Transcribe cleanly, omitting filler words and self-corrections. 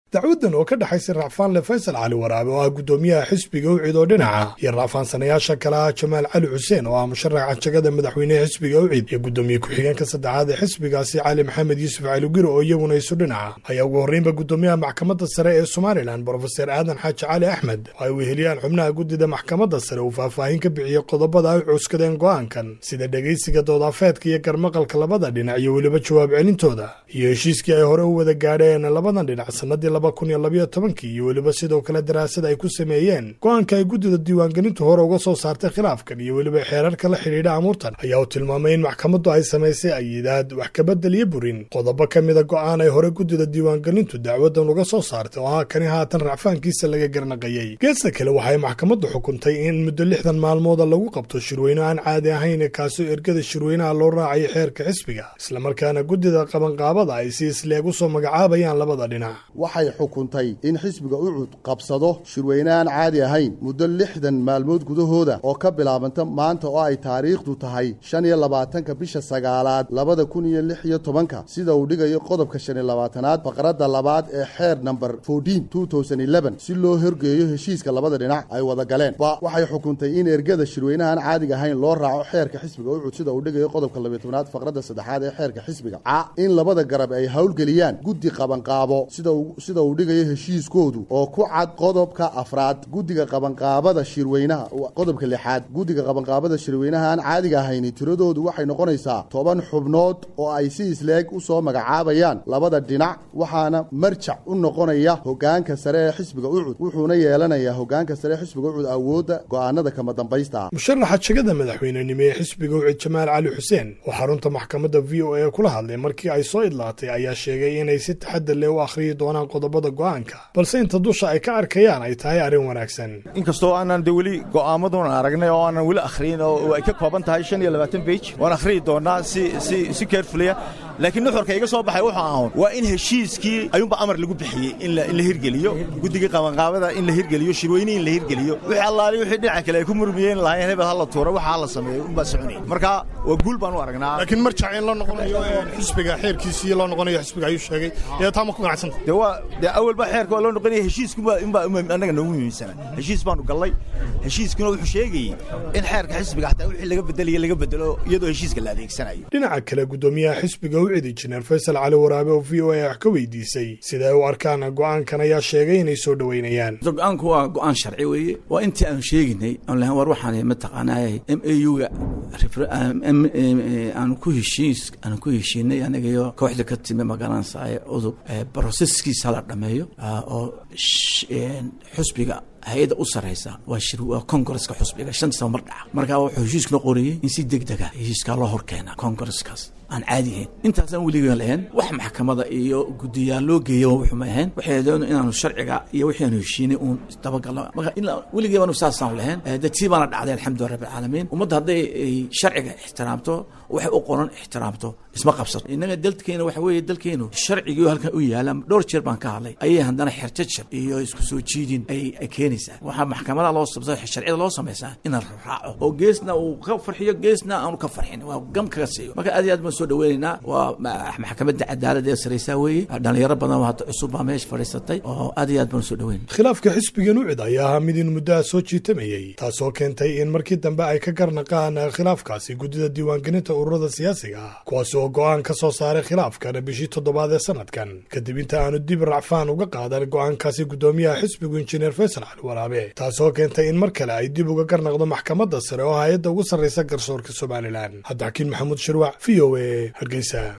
dacwadan oo ka dhaxaysa racfaan le Faysal Cali Waraabe oo ah gudoomiyaha xisbiga UCID oo dhinaca iyo racfaansanayaasha kala Jamaal Cali Xuseen oo ah musharaxa jagada madaxweynaha xisbiga UCID iyo gudoomiye ku-xigeenka saddexaad ee xisbigaasi Cali Maxamed Yuusuf Cali Giro oo iyaguna isu dhinaca ayaa ugu horreynba gudoomiyaha maxkamadda sare ee Somaliland Professor Aadan Xaaji Cali Axmed oo ay weheliyaan xubnaha guddida maxkamadda sare uu faahfaahin ka bixiyay qodobada ay cuskadeen go'aankan sida dhageysiga doodafeedka iyo garmaqalka labada dhinac iyo weliba jawaab celintooda iyo heshiiskii ay hore u wada gaadheen labadan dhinac sanadii 2012 iyo weliba sidoo kale daraasad ay ku sameeyeen go'aanka ay guddida diiwaangelintu hore uga soo saartay khilaafkan iyo weliba xeerarka la xidhiidha amuurtan ayaa uu tilmaamay in maxkamaddu ay samaysay ayidaad wax ka bedel iyo burin qodobo ka mida go'aan ay hore guddida diiwaangelintu dacwadan uga soo saartay oo kani haatan racfaankiisa laga garnaqayay geesta kale waxay maxkamaddu xukuntay in muddo 60 maalmood lagu qabto shirweyne aan caadi ahayn kaasoo ergada shirweynaha loo raacay xeerka xisbiga isla markaana guddida qabanqaabada ay si isleeg u soo magacaabayaan labada dhinac waxay xukuntay in xisbiga UCID qabsado shirweyne aan caadi ahayn muddo 60 maalmood gudahooda oo ka bilaabanta maanta oo ay taariikhdu tahay 25 bisha 9aad 2016 sida uu dhigayo qodobka 25aad faqradda labaad ee xeer number 14/2011 si loo horgeeyo heshiiska labada dhinac ay wada galeen waxay xukuntay in ergada shirweynaha aan caadi ahayn loo raaco xeerka xisbiga UCID sida uu dhigayo qodobka 12aad faqradda 3aad ee xeerka xisbiga in labada garab ay hawlgeliyaan guddi qabanqaabo sida uu dhigayo heshiiskoodu oo ku cad qodobka 4aad guddiga qabanqaabada shirweynaha qodobka 6aad guddiga qabanqaabada shirweynaha aan caadiga ahayn tiradoodu waxay noqonaysaa 10 xubnood oo ay si isleeg u soo magacaabayaan labada dhinac waxaana marjac u noqonaya hogaanka sare ee xisbiga UCID wuxuuna yeelanayaa hogaanka sare ee xisbiga UCID awoodda go'aanada kama dambaysta musharaxa jagada madaxweynenimo ee xisbiga UCID Jamaal Cali Xuseen oo xarunta maxkamadda VOA kula hadlay markii ay soo idlaatay ayaa sheegay inay si taxaddar leh u akhriyi doonaan qodobada go'aanka balse inta dusha ay ka arkayaan ay tahay arrin wanaagsan inkastoo aanan weli go'aamadan aragnay oo aanan weli akhriyin oo ay ka kooban tahay 25 page waan akhriyi doonaa si carefully laakiin nuxurka iga soo baxay waxa ahaan waa in heshiiskii ayuunba amar lagu bixiyay in la hirgeliyo guddiga qabanqaabada in la hirgeliyo shirweyne in la hirgeliyo wixii allaali wixii dhinaca kale ay ku murmiyeen lahayn hebel hal la tuuro waxa la sameeyo un ba soconay marka waa guul baan u aragnaa laakiin marjac in la noqonayo xisbiga xeerkiisii loo noqonayo xisbiga ayuu sheegay ee taama ku ganacsanta awalba xeerka loo noqonayo heshiisku anaga noogu muhiimsana heshiis baanu gallay heshiiskuna wuxuu sheegay in xeerka xisbiga hataa wixii laga bedelo iyadoo heshiiska la adeegsanayo dhinaca kale gudoomiyaha xisbiga UCID Injineer Faysal Cali Waraabe oo VOA wax ka weydiisay sida ay u arkaan go'aankan ayaa sheegay inay soo dhaweynayaan go'aanku waa go'aan sharci weeye waa intii aan sheegnay aan lahayn war waxaan ma taqaanaay MAU-ga aan ku heshiinay anaga iyo kooxda ka timi magaranaysa udub processkiisa la dhameeyo oo xisbiga hay'adda u sareysa waa Congress-ka xisbiga 5 sano mar dhaca marka wuxuu heshiiska qoriyay in si degdeg ah heshiiska loo horkeena Congress-kaas aan caadi ahayn intaasaan weligeed lahayn wax maxkamadda iyo guddiyaal loo geeyo wuxuu ma ahayn waxay doonayaan inaanu sharciga iyo wixii aanu heshiinay uun dabagalo marka in weligeed aanu saasaan lahayn dadkii baana dhacday alxamdulillahi rabbil caalamiin ummadda hadday sharciga ixtiraamto waxay u qoran ixtiraamto isma qabsato inaga dalkeena waxa weeye dalkeenu sharciga halkan u yaala dhowr jeer baan ka hadlay ayay haddana xirjajir iyo isku soo jiidin ay keenaysaa waxa maxkamadda loo sabsay sharciga loo sameeyay in la raaco oo geesna uu ka farxiyo geesna aanu ka farxin waa gam kaga siiyo marka aad soo dhaweynaa waa maxkamadda cadaaladda ee sareysa weeye dhalinyaro badan oo cusub baa meesha fadhiisatay oo aad baan soo dhaweyn khilaafka xisbiga UCID ayaa mid in muddo soo jiitamayay taasoo keentay in markii dambe ay ka garnaqaan khilaafkaasi guddida diiwaangelinta ururada siyaasiga kuwaas oo go'aan ka soo saaray khilaafkan bishii 7aad ee sanadkan kadib inta aanu dib racfaan uga qaadan go'aankaasi gudoomiyaha xisbigu Injineer Faysal Cali Waraabe taasoo keentay in mar kale ay dib uga garnaqdo maxkamadda sare oo hay'adda ugu sareysa garsoorka Somaliland Cabdixakiin Maxamuud Shirwac VOA Hargeysa.